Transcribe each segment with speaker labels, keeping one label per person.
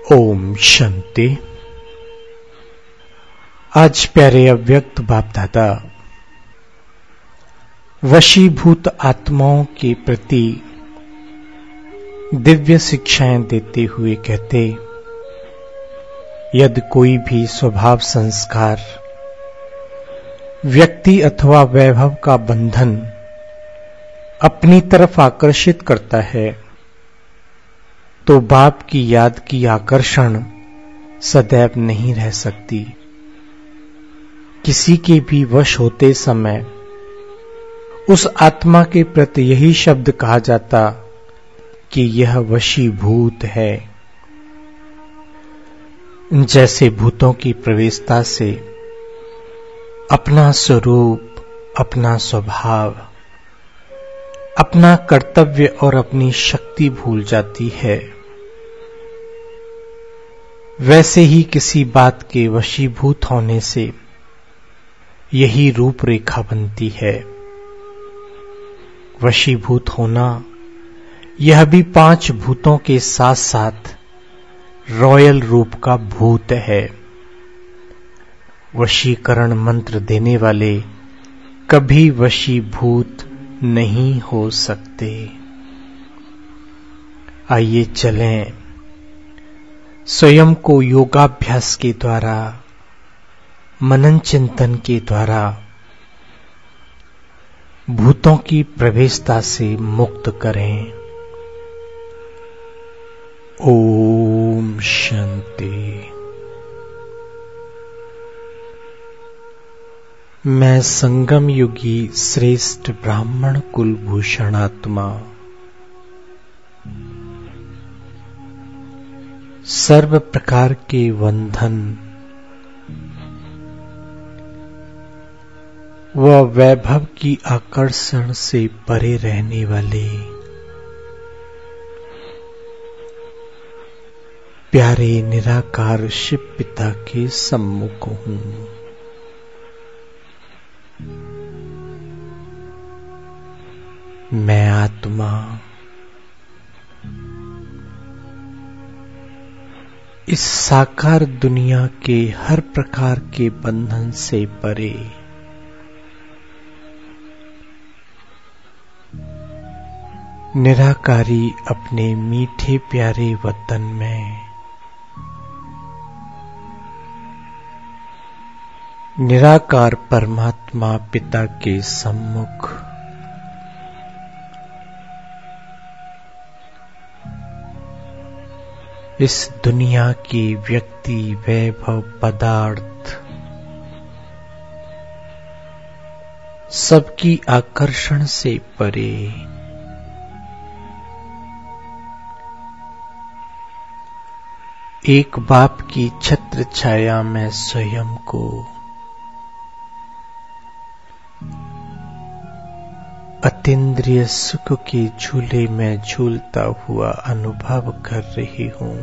Speaker 1: ओम शांति। आज प्यारे अव्यक्त बाप दादा वशीभूत आत्माओं के प्रति दिव्य शिक्षाएं देते हुए कहते, यदि कोई भी स्वभाव संस्कार व्यक्ति अथवा वैभव का बंधन अपनी तरफ आकर्षित करता है तो बाप की याद की आकर्षण सदैव नहीं रह सकती। किसी के भी वश होते समय उस आत्मा के प्रति यही शब्द कहा जाता कि यह वशीभूत है। जैसे भूतों की प्रवेशता से अपना स्वरूप, अपना स्वभाव, अपना कर्तव्य और अपनी शक्ति भूल जाती है, वैसे ही किसी बात के वशीभूत होने से यही रूपरेखा बनती है। वशीभूत होना यह भी 5 भूतों के साथ साथ रॉयल रूप का भूत है। वशीकरण मंत्र देने वाले कभी वशीभूत नहीं हो सकते। आइए चलें, स्वयं को योगाभ्यास के द्वारा, मनन चिंतन के द्वारा भूतों की प्रवेशता से मुक्त करें। ओम शांति। मैं संगम युगी श्रेष्ठ ब्राह्मण कुलभूषण आत्मा सर्व प्रकार के बंधन व वैभव की आकर्षण से परे रहने वाले प्यारे निराकार शिव पिता के सम्मुख हूं। मैं आत्मा इस साकार दुनिया के हर प्रकार के बंधन से परे निराकारी अपने मीठे प्यारे वतन में निराकार परमात्मा पिता के सम्मुख इस दुनिया के व्यक्ति, वैभव, पदार्थ सबकी आकर्षण से परे एक बाप की छत्र छाया में स्वयं को अतीन्द्रिय सुख के झूले में झूलता हुआ अनुभव कर रही हूं।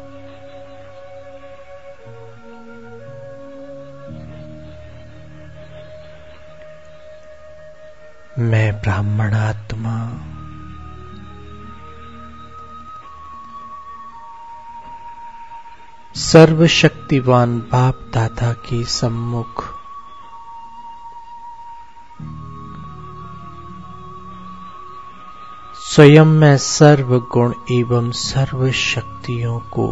Speaker 1: मैं ब्राह्मण आत्मा सर्वशक्तिवान बाप दादा के सम्मुख स्वयं में सर्व गुण एवं सर्व शक्तियों को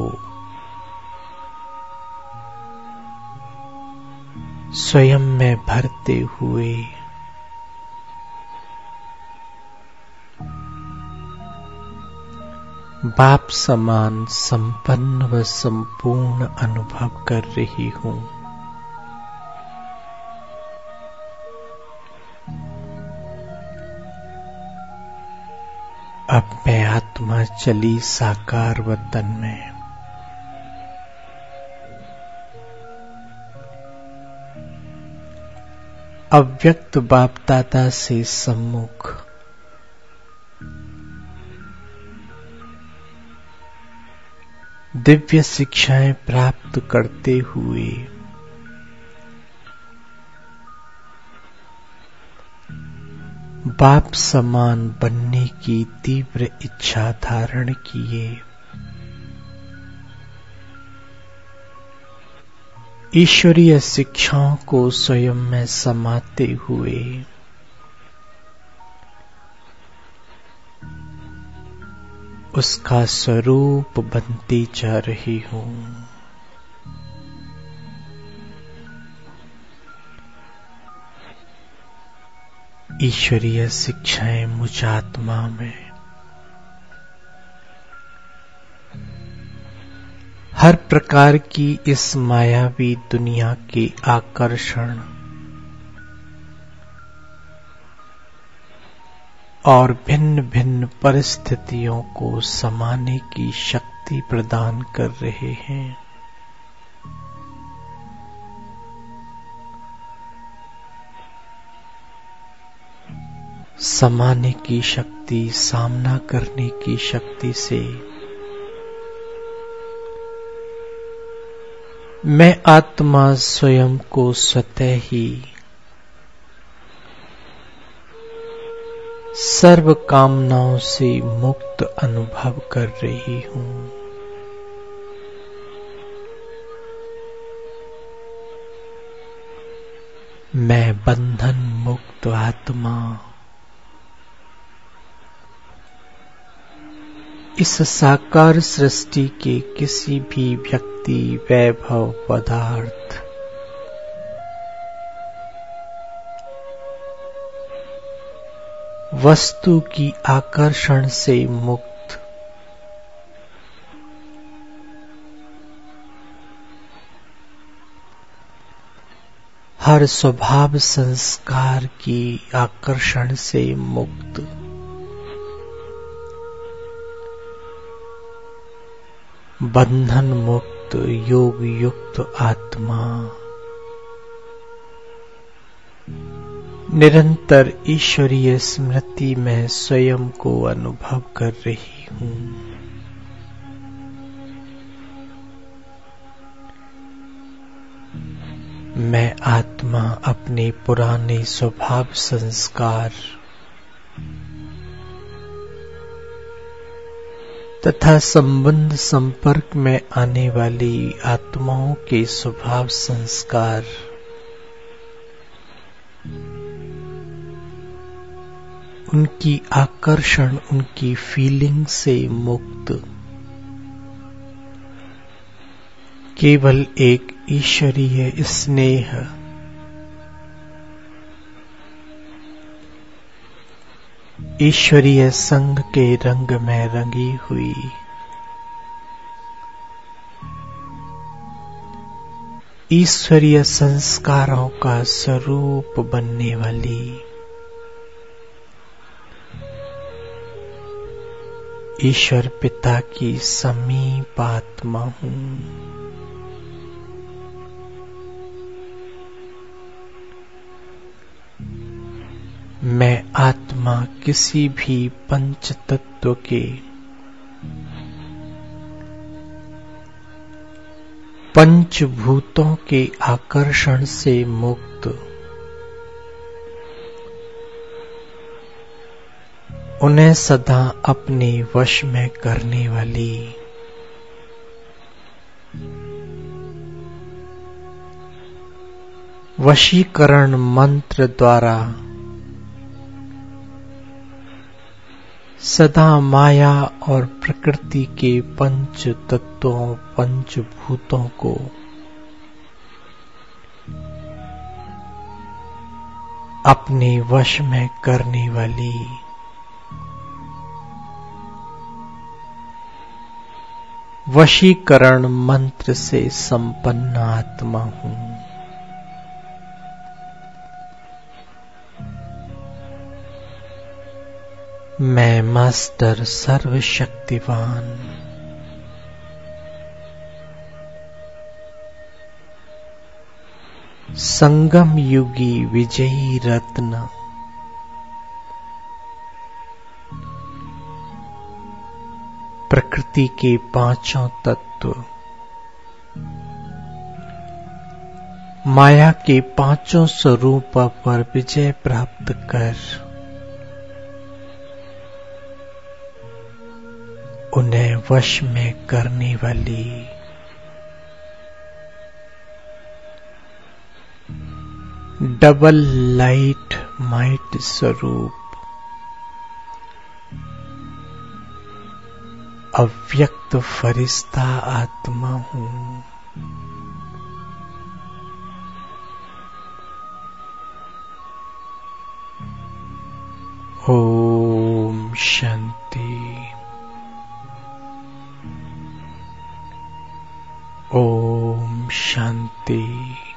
Speaker 1: स्वयं में भरते हुए बाप समान संपन्न व संपूर्ण अनुभव कर रही हूं। अब मैं आत्मा चली साकार वतन में अव्यक्त बाप दादा से सम्मुख दिव्य शिक्षाएं प्राप्त करते हुए बाप समान बनने की तीव्र इच्छा धारण किए ईश्वरीय शिक्षाओं को स्वयं में समाते हुए उसका स्वरूप बनती जा रही हूं। ईश्वरीय शिक्षाएं मुझ आत्मा में हर प्रकार की इस मायावी दुनिया के आकर्षण और भिन्न भिन्न परिस्थितियों को समाने की शक्ति प्रदान कर रहे हैं। समाने की शक्ति, सामना करने की शक्ति से मैं आत्मा स्वयं को स्वतः ही सर्व कामनाओं से मुक्त अनुभव कर रही हूं। मैं बंधन मुक्त आत्मा इस साकार सृष्टि के किसी भी व्यक्ति, वैभव, पदार्थ, वस्तु की आकर्षण से मुक्त हर स्वभाव संस्कार की आकर्षण से मुक्त बंधन मुक्त योग युक्त आत्मा निरंतर ईश्वरीय स्मृति में स्वयं को अनुभव कर रही हूं। मैं आत्मा अपने पुराने स्वभाव संस्कार तथा संबंध संपर्क में आने वाली आत्माओं के स्वभाव संस्कार उनकी आकर्षण, उनकी फीलिंग से मुक्त केवल एक ईश्वरीय स्नेह, ईश्वरीय संग के रंग में रंगी हुई ईश्वरीय संस्कारों का स्वरूप बनने वाली ईश्वर पिता की समीप आत्मा हूं। मैं आत्मा किसी भी पंच तत्व के पंचभूतों के आकर्षण से मुक्त उन्हें सदा अपने वश में करने वाली वशीकरण मंत्र द्वारा सदा माया और प्रकृति के पंच तत्वों, पंचभूतों को अपने वश में करने वाली वशीकरण मंत्र से संपन्न आत्मा हूं। मैं मास्टर सर्वशक्तिवान संगम युगी विजयी रत्न प्रकृति के पांचों तत्व, माया के पांचों स्वरूपों पर विजय प्राप्त कर उन्हें वश में करने वाली डबल लाइट माइट स्वरूप, अव्यक्त फरिश्ता आत्मा हूं। ओम शांति। ओम शांति।